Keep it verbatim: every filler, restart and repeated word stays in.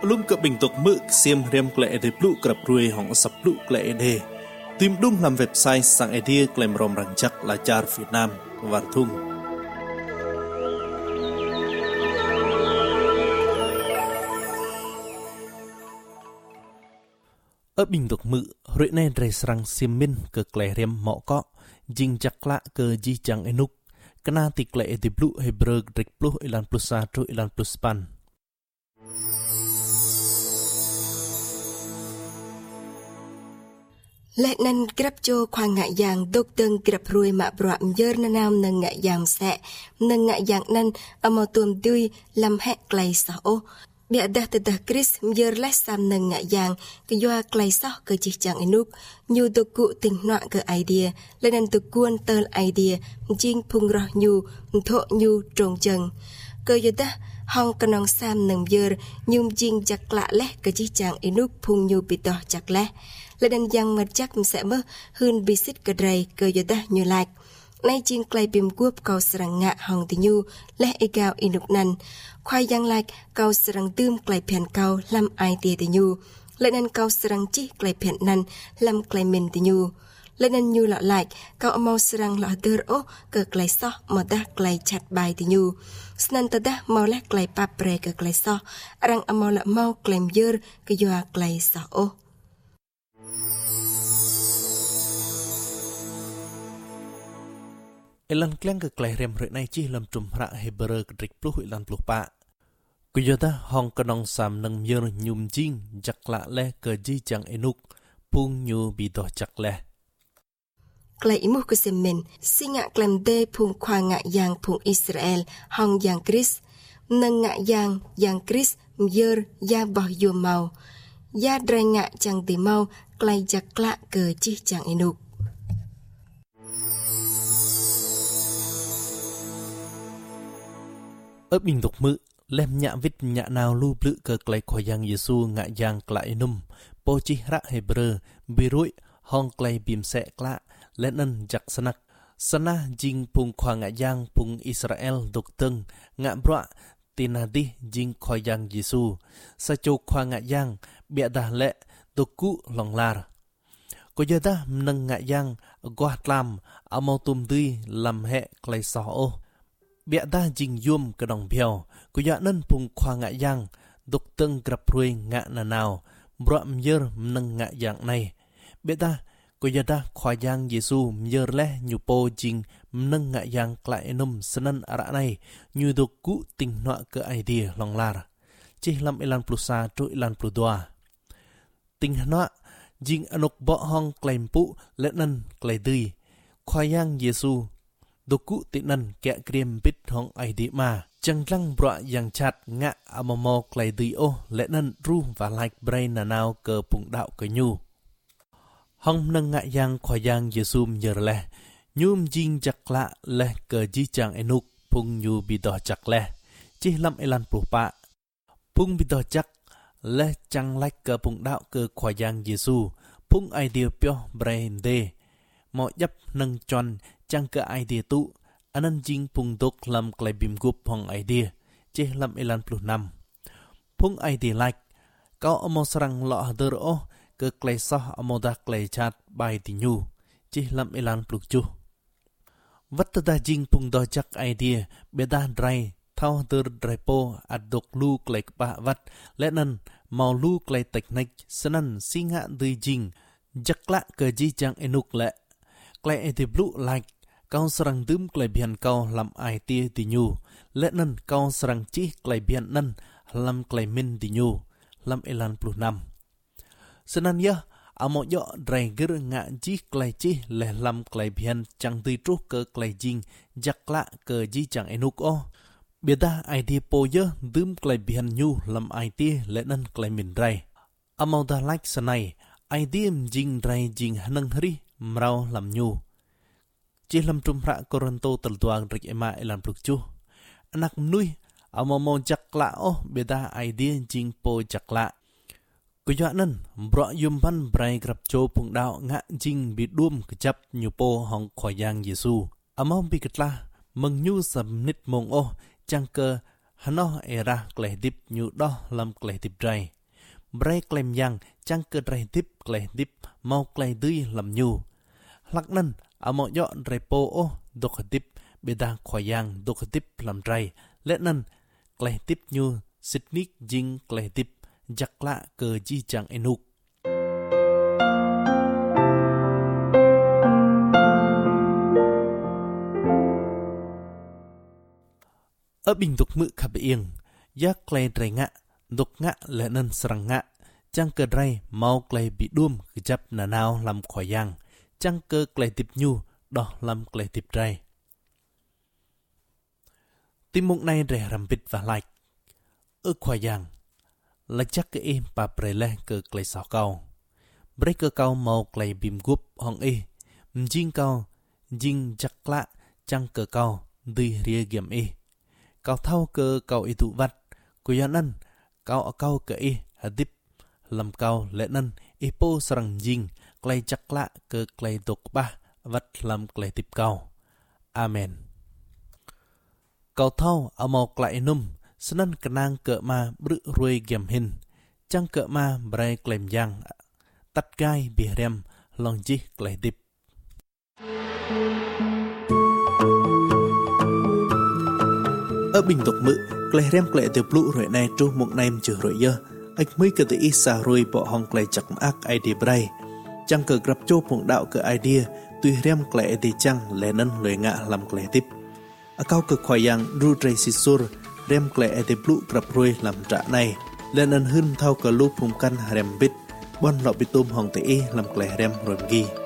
Lum ke bình tục mự xiêm rem klệ de plu krap ruồi hong sập plu klệ de. Tìm đúng làm website sang idea klem rom rang chắc là char Việt Nam và thung. Ở bình tục mự, rồi này rây sang xiêm min ke klệ rem mọ cọ, jing chắc lạ ke ji chang enuk. Kena ti klệ de plu hebrew drek plu ilan plus satu ilan plus pan. Lệ năn grab cho khoang ngại giang đốc tân grab ruồi mạ bọa dơ na nam nâng ngại giang sẽ nâng ngại giang năn âm màu tuồng tươi làm hẹn clay sao ô bịa đặt từ đặc Chris dơ lát xăm nâng ngại giang cái doa clay sao cơ chỉ chẳng ấy nút nhu tục cụ tình nọa cơ idea lệ năn tục cuôn tơ idea chinh phung rõ nhu thộ nhu trồng chân cơ dơ ta hong cơ nông xăm nâng dơ nhung chinh chặt lạ lẽ cơ chỉ chẳng ấy nút phung nhu bị tỏ chặt lẽ Lê đàn giang mật chắc sẽ mơ hơn bị xích cơ đầy cơ dơ ta như lạc. Nay chiên clay bìm quốc cầu sẵn ngạ hồng tí nhu lẽ ê gạo y nục năn. Khoai giang lạc cầu sẵn tươm clay phèn cầu làm ai tìa tí nhu. Lê đàn cầu sẵn chí clay phèn năn làm clay mình tí nhu. Lê đàn nhu lọ lạc cầu màu sẵn lọ tơ ố cơ clay so mà ta clay chặt bài tí nhu. Snan ta ta màu lẽ clay papre cơ clay so. Răng màu lọ màu clay dơ cơ dọa clay so ô. Elan kleng ke kleh rem rek nai chi lam trum hra hebrew drik pluh ilan pluh pa. Kuyota hong kanong sam nang yer nyum jing jak la le ke ji chang enuk pung nyu bi do chak le. Kleh imu ke semen singa klem de pung kwa nga yang pung Israel hong yang Chris nang nga yang yang Chris yer ya bah yu mau ya dre nga chang ti mau kleh jak la ke ji chang enuk. Ở bình tục mự, lem nhạ vít nhạ nào lưu lự cơ klei khoa yang Giêsu ngạ yang klai num, po chi ra Hebrew, birui hong klei bim se kla, lenen jak sanak, sana jing pung khoa ngạ yang pung Israel độc tưng, ngạ broa, tinadi jing khoa yang Giêsu, sa châu khoa ngạ yang, bịa đà lệ, độc cụ lòng lar. Có giờ ta nâng ngạ yang, goat lam, amau tum tươi làm hệ klei so ô. Bịa ta jing yum ke dong biao, ku ya nen pung khoa ngạ yang, độc tưng grab ruồi ngạ nà nào, broam yer nâng ngạ yang này. Bịa ta, ku ya ta khoa yang Giêsu yer le nyu po jing nâng ngạ yang klai num senen ara này, nyu độc cụ tình nọa ke idea long lar. Chỉ lam ilan plusa tru ilan pludua. Tình nọa, jing anok bo hong klaim pu le nen klai tươi, khoa yang Giêsu độc cụ tịnh nần kẹ krem bít hong ai đi mà chẳng lăng bọa yang chặt ngạ amamo klei đi ô lẽ nần ru và like brain là nào cờ phụng đạo cờ nhu hong nâng ngạ yang khoa yang Giêsu giờ lẹ nhum jing chặt lạ lẹ cờ ji chang enuk phung nhu bị đỏ chặt lẹ chỉ lâm elan pru pa phung bị đỏ chặt lẹ chẳng like cờ phụng đạo cờ khoa yang Giêsu phung ai điều pyo brain de mọi dấp nâng tròn chẳng cơ idea tu anan jing pung dok lam klei bim gup hong idea che lam elan plus năm pung idea like kau amo sarang lo hader o ke klei so amo da klei chat bai ti nyu che lam elan plus chu wat ta jing pung do chak idea beda drai thau hader drai po adok lu klei pa wat lenan mau lu klei technique sanan singa dui jing jakla ke ji chang enuk le klei ete blue like cao sarang dum klei bian cao làm ai tia ti nhu lệ nân cao sarang chi klei bian nân làm klei min ti nhu làm elan plus năm senan ya amo yo drai ger ngạ chi klei chi le làm klei bian chang ti tru cơ klei jing jakla cơ ji chang enuk o bieda ai tia po yo dum klei bian nhu làm ai tia lệ nân klei min drai amo da like sanai ai dim jing drai jing nang hri mrau làm nhu chỉ làm trung hạ Coronto tờ tuang rịch ema elan pluk chu anak nuôi amamo chak la o beda idea jing po chak la ku ya nan bro yum pan brai grab cho pung dao ngạ jing bị đuom kechap nyu po hong khoa yang Giêsu among bi ketla meng nyu sam nit mong o chang cơ hano era kleh dip nyu doh lam kleh dip drai bray klem yang chang cơ drai dip kleh dip mau kleh dui lam nyu lak nan amo yo drai po o dok dip beda khoyang dok dip lam drai let nan kleh dip nyu sitnik jing kleh dip jakla cơ ji chang enuk. Ở bình tục mự khắp yên, giác klei drai ngạ, đục ngạ lệ nân srang ngạ, chăng cơ drai mau klei bị đuôm cứ chấp nà nào làm khỏi yang, chăng cơ klei tip nhu, đo làm klei tip drai. Tim mục này rẻ rằm bít và lạch, ở khỏi yang, là chắc cái em bà bre lê cơ klei sọ cao. Bre cơ cao mau klei bìm gúp hong e, mjing cao, jing chắc lạ, chăng cơ cao, đi ria giam e. Kau thau ke kau itu vat, kuyanan kau kau ke i hadip, lam kau lệ ipo sarang jing, klei chakla ke klei tok bah, vat lam klei tip kau. Amen. Kau thau amau klei num, senan kenang ke ma bru ruy gem hin, chang ke ma bray klem yang, tat gai bihrem long jih klei tip. Ở bình tục mự, klei rem klei tiêu lụ rồi này tru một nem chữ rồi dơ, ách mới cơ tự ý xa rồi bỏ hong klei chặt ác idea bray, chăng cờ grab chô phụng đạo cờ idea, tuy rem klei thì chăng lẽ nân lời ngạ làm klei tiếp. Ở cao cực khoai yang ru tray sisur, rem klei tiêu lụ grab rồi làm trả này, lẽ nân hưng thao cờ lụ phụng căn rem bít, bon lọ bị tôm hong tự ý làm klei rem rồi ghi.